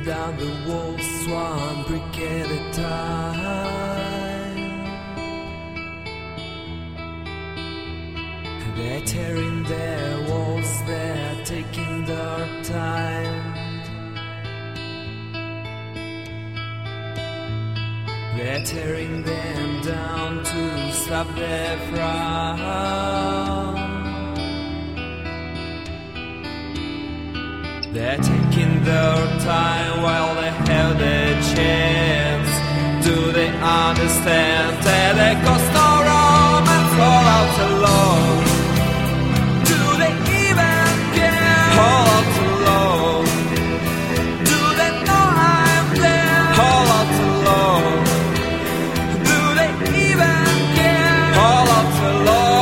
down the walls one brick at a time. They're tearing their walls, they're taking their time. They're tearing them down to stop their frown. They're taking their time while they have the chance. Do they understand that they cost no romance all out alone? Do they even care? All out alone. Do they know I'm there? All out alone. Do they even care? All out alone.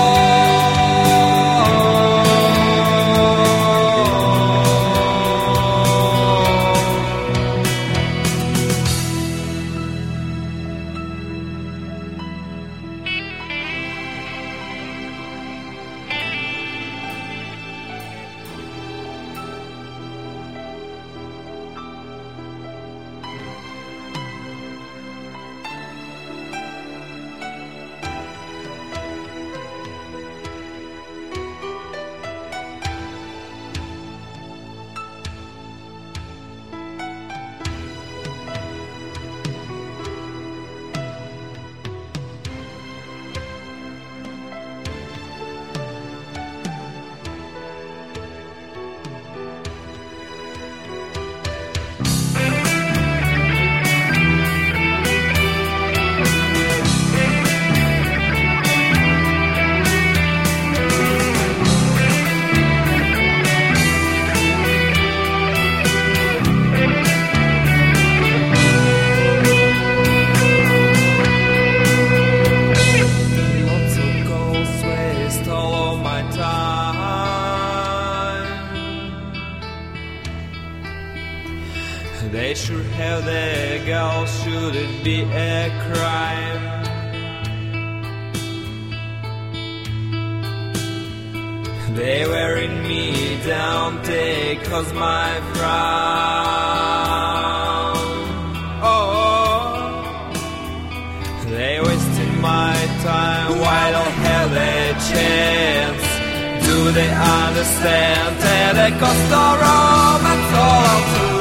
They should have their girls, should it be a crime? They wearing me down, they cause my frown. Oh, they wasting my time while I have their chance. Do they understand that they cost no romance all out?